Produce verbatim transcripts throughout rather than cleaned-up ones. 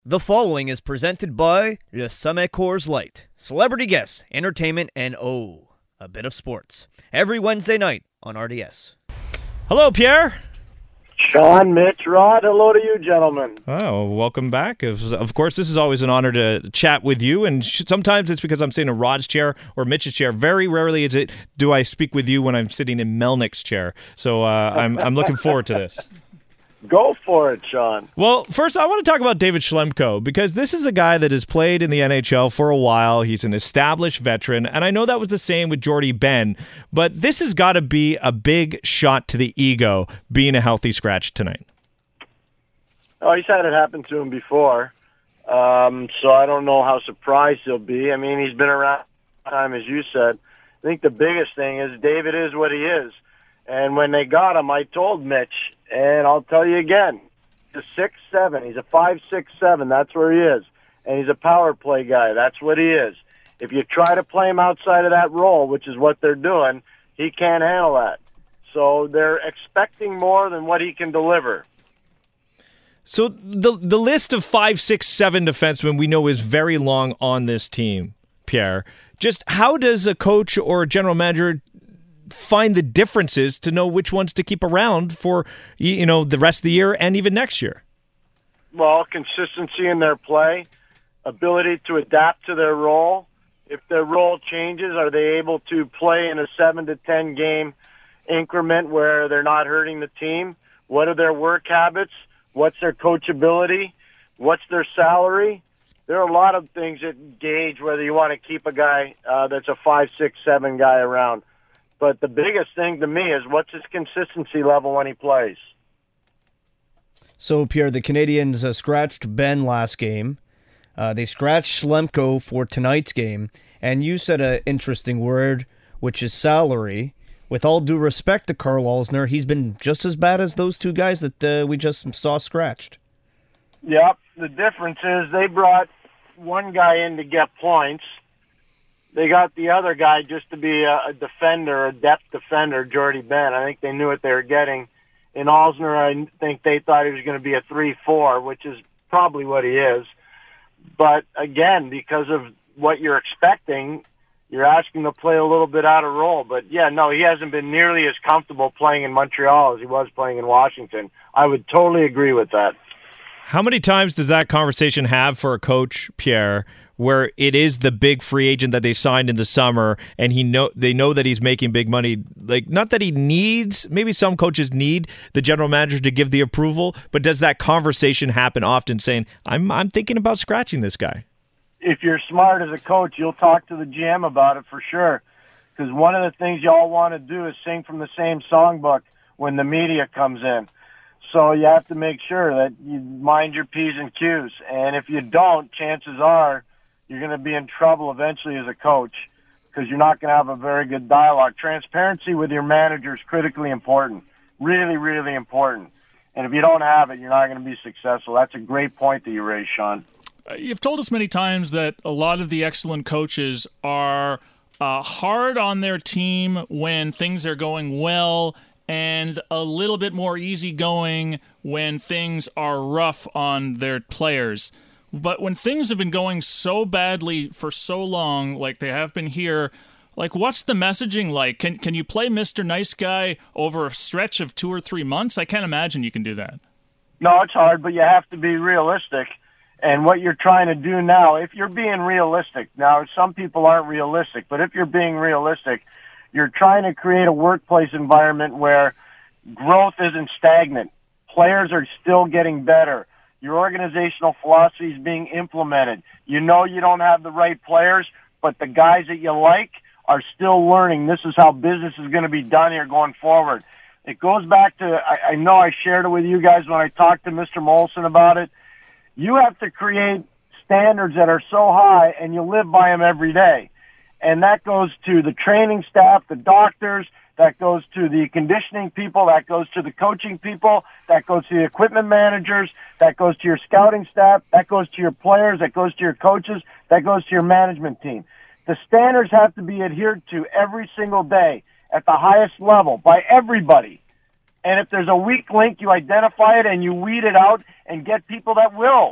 The following is presented by Le Sommet Coors Light. Celebrity guests, entertainment, and oh, a bit of sports. Every Wednesday night on R D S. Hello, Pierre. Sean, Mitch, Rod, hello to you, gentlemen. Oh, welcome back. Of, of course, this is always an honor to chat with you, and sh- sometimes it's because I'm sitting in Rod's chair or Mitch's chair. Very rarely is it do I speak with you when I'm sitting in Melnick's chair. So uh, I'm I'm looking forward to this. Go for it, Sean. Well, first, I want to talk about David Schlemko, because this is a guy that has played in the N H L for a while. He's an established veteran, and I know that was the same with Jordie Benn, but this has got to be a big shot to the ego, being a healthy scratch tonight. Oh, he's had it happen to him before, um, so I don't know how surprised he'll be. I mean, he's been around time, as you said. I think the biggest thing is David is what he is. And when they got him, I told Mitch, and I'll tell you again, he's a six seven. He's a five six seven. That's where he is. And he's a power play guy. That's what he is. If you try to play him outside of that role, which is what they're doing, he can't handle that. So they're expecting more than what he can deliver. So the the list of five, six, seven defensemen we know is very long on this team, Pierre. Just how does a coach or a general manager find the differences to know which ones to keep around for, you know, the rest of the year and even next year? Well, consistency in their play, ability to adapt to their role. If their role changes, are they able to play in a seven to ten game increment where they're not hurting the team? What are their work habits? What's their coachability? What's their salary? There are a lot of things that gauge whether you want to keep a guy uh, that's a five, six, seven guy around. But the biggest thing to me is what's his consistency level when he plays. So, Pierre, the Canadians uh, scratched Benn last game. Uh, they scratched Schlemko for tonight's game. And you said an interesting word, which is salary. With all due respect to Karl Alzner, he's been just as bad as those two guys that uh, we just saw scratched. Yep. The difference is they brought one guy in to get points. They got the other guy just to be a, a defender, a depth defender, Jordie Benn. I think they knew what they were getting. In Alzner, I think they thought he was going to be a three four, which is probably what he is. But, again, because of what you're expecting, you're asking him to play a little bit out of role. But, yeah, no, he hasn't been nearly as comfortable playing in Montreal as he was playing in Washington. I would totally agree with that. How many times does that conversation have for a coach, Pierre, where it is the big free agent that they signed in the summer, and he know they know that he's making big money? Like, not that he needs, maybe some coaches need the general manager to give the approval, but does that conversation happen often, saying, I'm I'm thinking about scratching this guy? If you're smart as a coach, you'll talk to the G M about it for sure. Because one of the things you all want to do is sing from the same songbook when the media comes in. So you have to make sure that you mind your P's and Q's. And if you don't, chances are you're going to be in trouble eventually as a coach because you're not going to have a very good dialogue. Transparency with your manager is critically important, really, really important. And if you don't have it, you're not going to be successful. That's a great point that you raised, Sean. You've told us many times that a lot of the excellent coaches are uh, hard on their team when things are going well and a little bit more easygoing when things are rough on their players. But when things have been going so badly for so long, like they have been here, like what's the messaging like? Can can you play Mister Nice Guy over a stretch of two or three months? I can't imagine you can do that. No, it's hard, but you have to be realistic. And what you're trying to do now, if you're being realistic, now some people aren't realistic, but if you're being realistic, you're trying to create a workplace environment where growth isn't stagnant. Players are still getting better. Your organizational philosophy is being implemented. You know you don't have the right players, but the guys that you like are still learning. This is how business is going to be done here going forward. It goes back to, I, I know I shared it with you guys when I talked to Mister Molson about it. You have to create standards that are so high, and you live by them every day. And that goes to the training staff, the doctors, that goes to the conditioning people, that goes to the coaching people, that goes to the equipment managers, that goes to your scouting staff, that goes to your players, that goes to your coaches, that goes to your management team. The standards have to be adhered to every single day at the highest level by everybody. And if there's a weak link, you identify it and you weed it out and get people that will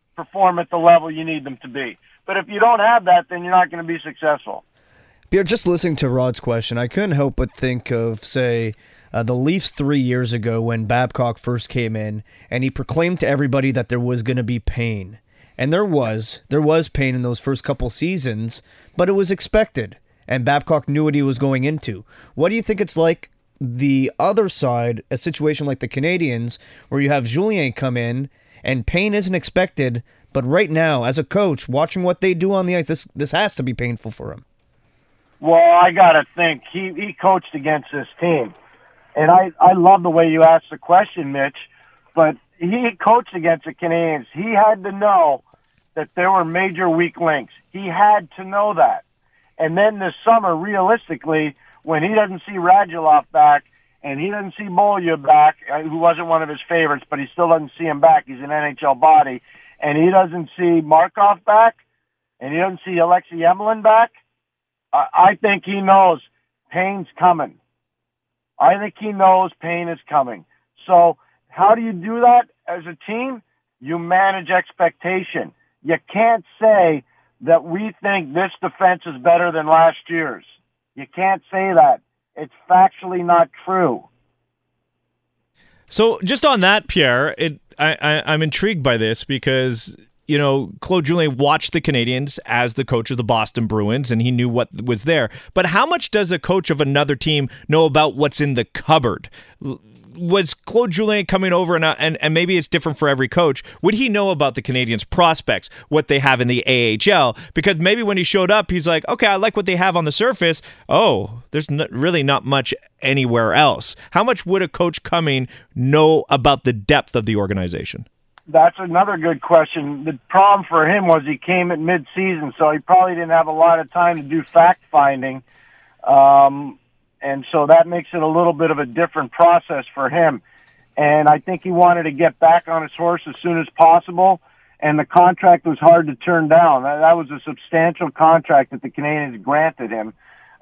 perform at the level you need them to be. But if you don't have that, then you're not going to be successful. Pierre, just listening to Rod's question, I couldn't help but think of, say, uh, the Leafs three years ago when Babcock first came in, and he proclaimed to everybody that there was going to be pain. And there was. There was pain in those first couple seasons, but it was expected, and Babcock knew what he was going into. What do you think it's like the other side, a situation like the Canadiens, where you have Julien come in, and pain isn't expected, but right now, as a coach, watching what they do on the ice, this this has to be painful for him. Well, I got to think. He, he coached against this team. And I, I love the way you asked the question, Mitch, but he coached against the Canadiens. He had to know that there were major weak links. He had to know that. And then this summer, realistically, when he doesn't see Radulov back and he doesn't see Bolya back, who wasn't one of his favorites, but he still doesn't see him back. He's an N H L body. And he doesn't see Markov back, and he doesn't see Alexei Emelin back. I think he knows pain's coming. I think he knows pain is coming. So how do you do that as a team? You manage expectation. You can't say that we think this defense is better than last year's. You can't say that. It's factually not true. So just on that, Pierre, it, I, I, I'm intrigued by this because, you know, Claude Julien watched the Canadiens as the coach of the Boston Bruins, and he knew what was there. But how much does a coach of another team know about what's in the cupboard? Was Claude Julien coming over, and, and and maybe it's different for every coach, would he know about the Canadiens' prospects, what they have in the A H L? Because maybe when he showed up, he's like, okay, I like what they have on the surface. Oh, there's not, really not much anywhere else. How much would a coach coming know about the depth of the organization? That's another good question. The problem for him was he came at mid-season, so he probably didn't have a lot of time to do fact-finding. Um, and so that makes it a little bit of a different process for him. And I think he wanted to get back on his horse as soon as possible, and the contract was hard to turn down. That, that was a substantial contract that the Canadiens granted him,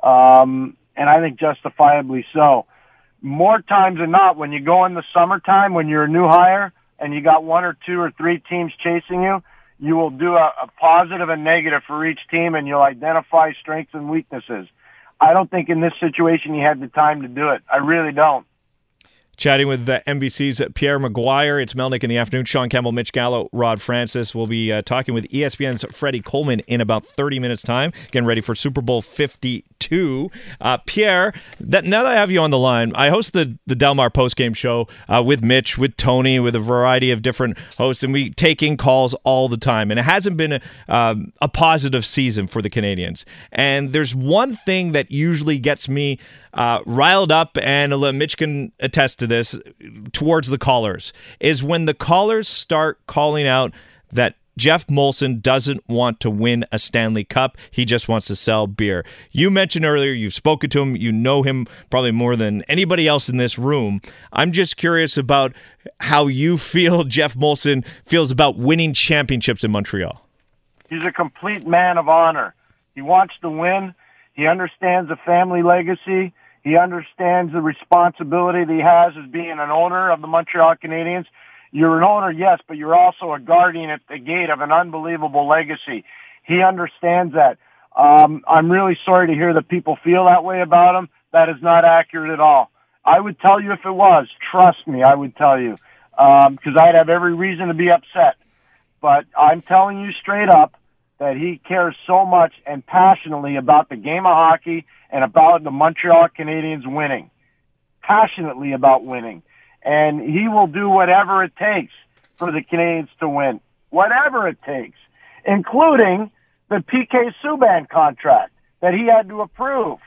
um, and I think justifiably so. More times than not, when you go in the summertime, when you're a new hire, and you got one or two or three teams chasing you, you will do a, a positive and negative for each team, and you'll identify strengths and weaknesses. I don't think in this situation he had the time to do it. I really don't. Chatting with uh, N B C's Pierre McGuire. It's Melnick in the afternoon. Sean Campbell, Mitch Gallo, Rod Francis. We'll be uh, talking with E S P N's Freddie Coleman in about thirty minutes' time. Getting ready for Super Bowl fifty-two. Uh, Pierre, that, now that I have you on the line, I host the, the Delmar postgame show uh, with Mitch, with Tony, with a variety of different hosts, and we take in calls all the time. And it hasn't been a, um, a positive season for the Canadiens. And there's one thing that usually gets me Uh, riled up, and Mitch can attest to this, towards the callers, is when the callers start calling out that Jeff Molson doesn't want to win a Stanley Cup. He just wants to sell beer. You mentioned earlier, you've spoken to him, you know him probably more than anybody else in this room. I'm just curious about how you feel Jeff Molson feels about winning championships in Montreal. He's a complete man of honor. He wants to win. He understands the family legacy. He understands the responsibility that he has as being an owner of the Montreal Canadiens. You're an owner, yes, but you're also a guardian at the gate of an unbelievable legacy. He understands that. Um, I'm really sorry to hear that people feel that way about him. That is not accurate at all. I would tell you if it was. Trust me, I would tell you, because um, I'd have every reason to be upset. But I'm telling you straight up, that he cares so much and passionately about the game of hockey and about the Montreal Canadiens winning. Passionately about winning. And he will do whatever it takes for the Canadiens to win. Whatever it takes. Including the P K Subban contract that he had to approve.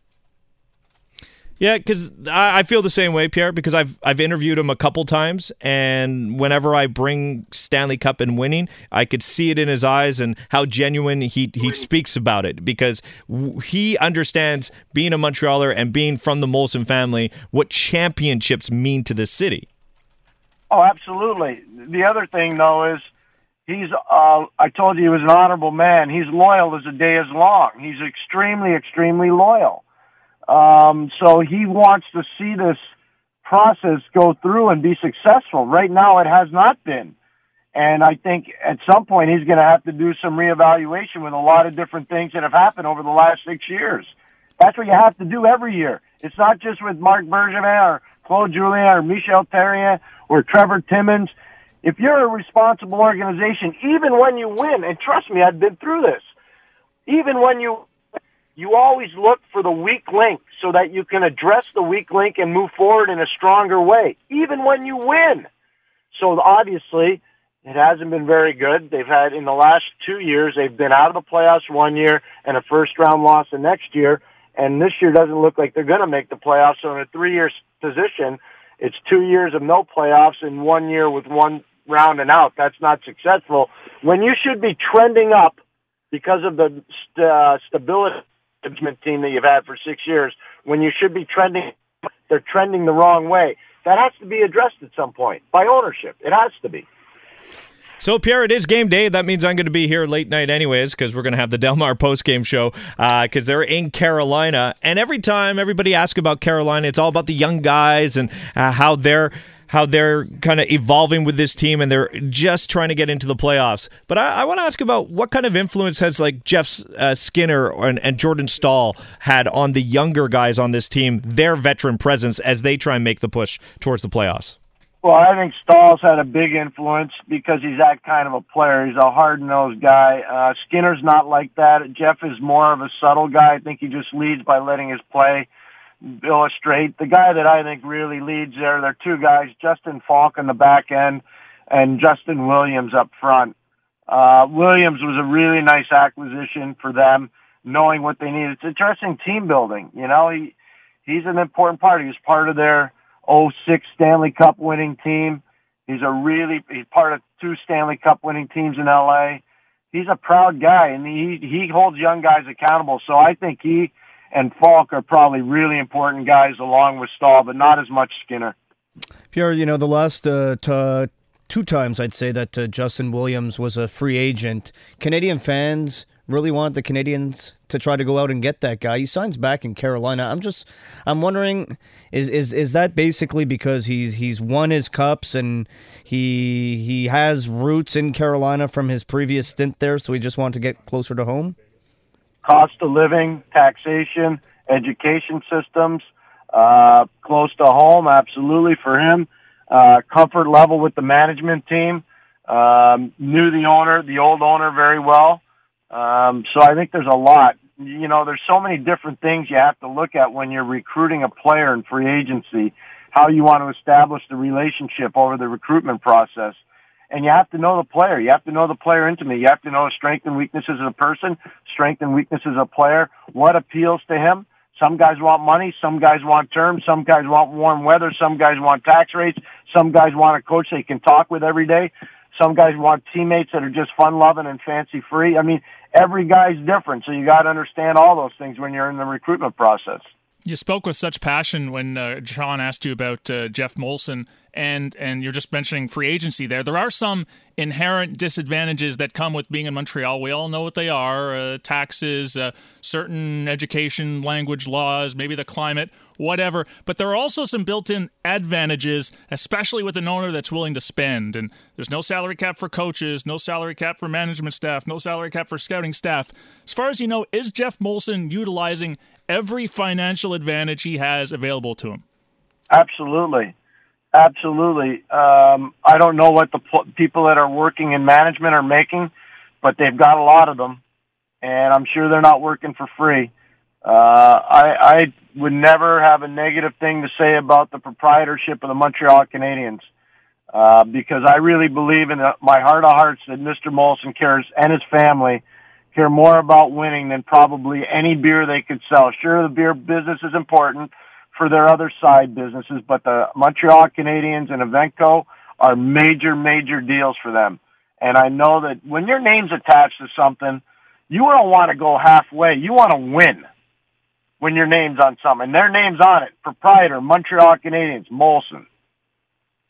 Yeah, because I feel the same way, Pierre, because I've I've interviewed him a couple times, and whenever I bring Stanley Cup and winning, I could see it in his eyes and how genuine he, he speaks about it, because he understands being a Montrealer and being from the Molson family, what championships mean to the city. Oh, absolutely. The other thing, though, is he's, uh, I told you he was an honorable man. He's loyal as the day is long. He's extremely, extremely loyal. Um, so he wants to see this process go through and be successful. Right now it has not been. And I think at some point he's going to have to do some reevaluation with a lot of different things that have happened over the last six years. That's what you have to do every year. It's not just with Marc Bergevin or Claude Julien or Michel Therrien or Trevor Timmons. If you're a responsible organization, even when you win, and trust me, I've been through this, even when you you always look for the weak link so that you can address the weak link and move forward in a stronger way, even when you win. So obviously, it hasn't been very good. They've had, in the last two years, they've been out of the playoffs one year and a first-round loss the next year, and this year doesn't look like they're going to make the playoffs. So in a three-year position, it's two years of no playoffs and one year with one round and out. That's not successful. When you should be trending up because of the st- uh, stability management team that you've had for six years, when you should be trending, they're trending the wrong way. That has to be addressed at some point by ownership. It has to be. So, Pierre, it is game day. That means I'm going to be here late night anyways because we're going to have the Del Mar post-game show because uh, they're in Carolina. And every time everybody asks about Carolina, it's all about the young guys and uh, how they're how they're kind of evolving with this team and they're just trying to get into the playoffs. But I, I want to ask about what kind of influence has like Jeff uh, Skinner and, and Jordan Staal had on the younger guys on this team, their veteran presence as they try and make the push towards the playoffs? Well, I think Stahl's had a big influence because he's that kind of a player. He's a hard-nosed guy. Uh, Skinner's not like that. Jeff is more of a subtle guy. I think he just leads by letting his play illustrate. The guy that I think really leads there, there are two guys, Justin Falk on the back end and Justin Williams up front. Uh, Williams was a really nice acquisition for them, knowing what they needed. It's interesting team building. You know, he he's an important part. He was part of their oh six Stanley Cup winning team. He's a really, he's part of two Stanley Cup winning teams in L A. He's a proud guy, and he, he holds young guys accountable. So I think he and Falk are probably really important guys along with Stahl, but not as much Skinner. Pierre, you know, the last uh, t- two times I'd say that uh, Justin Williams was a free agent, Canadian fans really want the Canadians to try to go out and get that guy. He signs back in Carolina. I'm just, I'm wondering, is is is that basically because he's he's won his cups and he he has roots in Carolina from his previous stint there, so he just wanted to get closer to home? Cost of living, taxation, education systems, uh, close to home, absolutely for him. Uh, comfort level with the management team. Um, knew the owner, the old owner very well. Um, so I think there's a lot. You know, there's so many different things you have to look at when you're recruiting a player in free agency, how you want to establish the relationship over the recruitment process. And you have to know the player. You have to know the player intimately. You have to know his strengths and weaknesses as a person, strengths and weaknesses as a player, what appeals to him. Some guys want money. Some guys want terms. Some guys want warm weather. Some guys want tax rates. Some guys want a coach they can talk with every day. Some guys want teammates that are just fun-loving and fancy-free. I mean, every guy's different, so you got to understand all those things when you're in the recruitment process. You spoke with such passion when uh, Sean asked you about uh, Jeff Molson, and and you're just mentioning free agency there. There are some inherent disadvantages that come with being in Montreal. We all know what they are, uh, taxes, uh, certain education, language laws, maybe the climate, whatever. But there are also some built-in advantages, especially with an owner that's willing to spend. And there's no salary cap for coaches, no salary cap for management staff, no salary cap for scouting staff. As far as you know, is Jeff Molson utilizing every financial advantage he has available to him? Absolutely. Absolutely. Um, I don't know what the p- people that are working in management are making, but they've got a lot of them, and I'm sure they're not working for free. Uh, I, I would never have a negative thing to say about the proprietorship of the Montreal Canadiens, uh, because I really believe in my heart of hearts that Mister Molson cares, and his family care more about winning than probably any beer they could sell. Sure, the beer business is important for their other side businesses, but the Montreal Canadiens and Evenco are major, major deals for them. And I know that when your name's attached to something, you don't want to go halfway. You want to win when your name's on something. And their name's on it. Proprietor, Montreal Canadiens, Molson.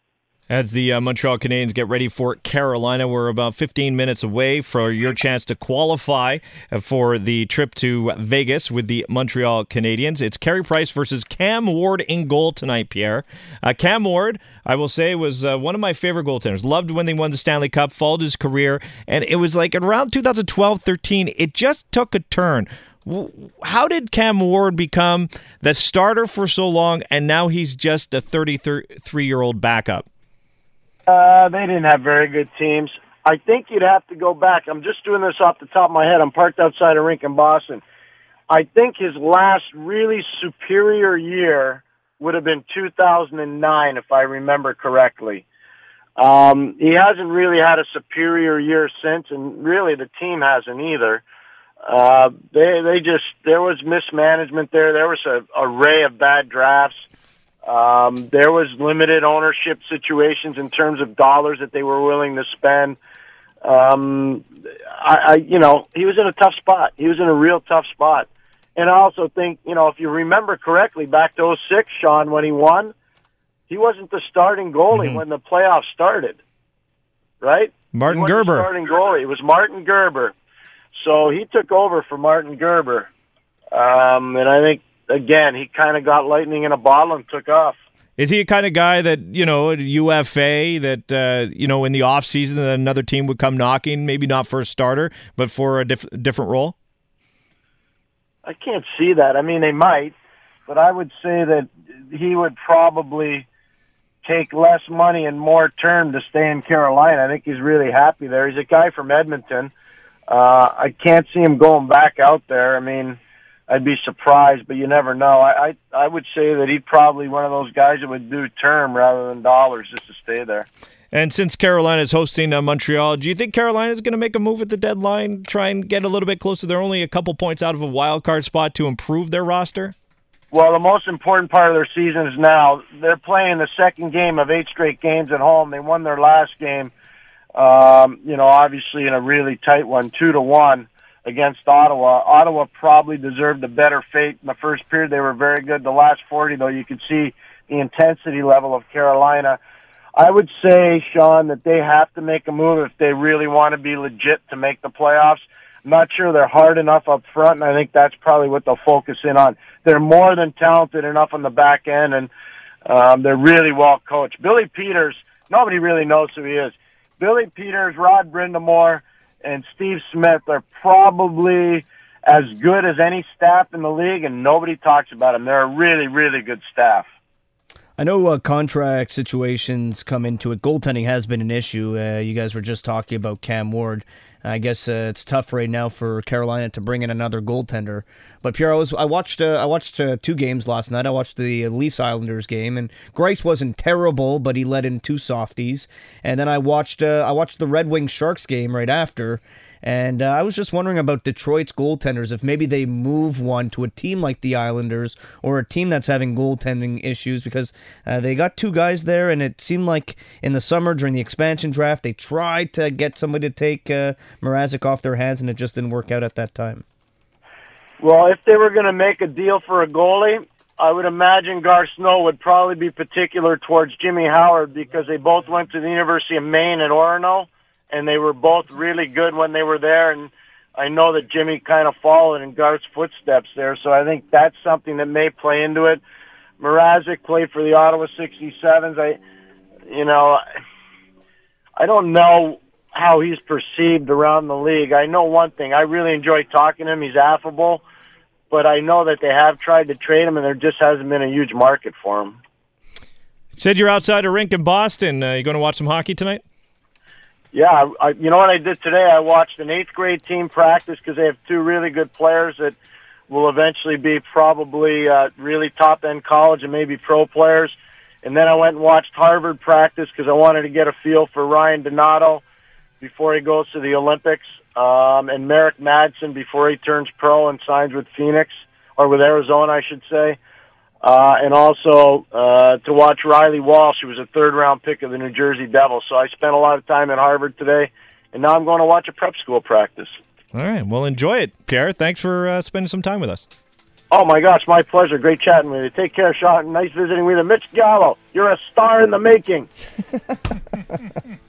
As the uh, Montreal Canadiens get ready for Carolina, we're about fifteen minutes away for your chance to qualify for the trip to Vegas with the Montreal Canadiens. It's Carey Price versus Cam Ward in goal tonight, Pierre. Uh, Cam Ward, I will say, was uh, one of my favorite goaltenders. Loved when they won the Stanley Cup, followed his career, and it was like around twenty twelve thirteen, it just took a turn. How did Cam Ward become the starter for so long, and now he's just a thirty-three-year-old backup? Uh, they didn't have very good teams. I think you'd have to go back. I'm just doing this off the top of my head. I'm parked outside a rink in Boston. I think his last really superior year would have been two thousand nine, if I remember correctly. Um, he hasn't really had a superior year since, and really the team hasn't either. Uh, they they just there was mismanagement there. There was an array of bad drafts. Um, there was limited ownership situations in terms of dollars that they were willing to spend. Um, I, I, you know, he was in a tough spot. He was in a real tough spot. And I also think, you know, if you remember correctly, back to oh six, Sean, when he won, he wasn't the starting goalie mm-hmm. when the playoffs started, right? Martin he Gerber. The starting goalie. It was Martin Gerber. So he took over for Martin Gerber. Um, and I think, again, he kind of got lightning in a bottle and took off. Is he a kind of guy that, you know, at U F A, that, uh, you know, in the offseason another team would come knocking, maybe not for a starter, but for a diff- different role? I can't see that. I mean, they might, but I would say that he would probably take less money and more term to stay in Carolina. I think he's really happy there. He's a guy from Edmonton. Uh, I can't see him going back out there. I mean, I'd be surprised, but you never know. I, I I would say that he'd probably one of those guys that would do term rather than dollars just to stay there. And since Carolina is hosting uh, Montreal, do you think Carolina is going to make a move at the deadline, try and get a little bit closer? They're only a couple points out of a wild card spot to improve their roster? Well, the most important part of their season is now. They're playing the second game of eight straight games at home. They won their last game, um, you know, obviously in a really tight one, two to one. Against Ottawa. Ottawa probably deserved a better fate. In the first period, they were very good. The last forty, though, you could see the intensity level of Carolina. I would say, Sean, that they have to make a move if they really want to be legit to make the playoffs. I'm not sure they're hard enough up front, and I think that's probably what they'll focus in on. They're more than talented enough on the back end, and um, they're really well coached. Billy Peters, nobody really knows who he is. Billy Peters, Rod Brindamore, and Steve Smith are probably as good as any staff in the league, and nobody talks about them. They're a really, really good staff. I know uh, contract situations come into it. Goaltending has been an issue. Uh, you guys were just talking about Cam Ward. I guess uh, it's tough right now for Carolina to bring in another goaltender. But Pierre, I, was, I watched uh, I watched uh, two games last night. I watched the Leafs Islanders game, and Greiss wasn't terrible, but he let in two softies. And then I watched uh, I watched the Red Wings Sharks game right after. And uh, I was just wondering about Detroit's goaltenders, if maybe they move one to a team like the Islanders or a team that's having goaltending issues, because uh, they got two guys there, and it seemed like in the summer during the expansion draft, they tried to get somebody to take uh, Mrazek off their hands, and it just didn't work out at that time. Well, if they were going to make a deal for a goalie, I would imagine Gar Snow would probably be particular towards Jimmy Howard, because they both went to the University of Maine at Orono, and they were both really good when they were there, and I know that Jimmy kind of followed in Garth's footsteps there, so I think that's something that may play into it. Mrazek played for the Ottawa sixty-sevens. I, you know, I don't know how he's perceived around the league. I know one thing. I really enjoy talking to him. He's affable, but I know that they have tried to trade him, and there just hasn't been a huge market for him. Said you're outside a rink in Boston. Uh, you going to watch some hockey tonight? Yeah, I, you know what I did today? I watched an eighth grade team practice because they have two really good players that will eventually be probably uh, really top-end college and maybe pro players. And then I went and watched Harvard practice because I wanted to get a feel for Ryan Donato before he goes to the Olympics, um, and Merrick Madsen before he turns pro and signs with Phoenix, or with Arizona, I should say. Uh, and also uh, to watch Riley Walsh, who was a third-round pick of the New Jersey Devils. So I spent a lot of time at Harvard today, and now I'm going to watch a prep school practice. All right. Well, enjoy it, Pierre. Thanks for uh, spending some time with us. Oh, my gosh, my pleasure. Great chatting with you. Take care, Sean. Nice visiting with you. Mitch Gallo, you're a star in the making.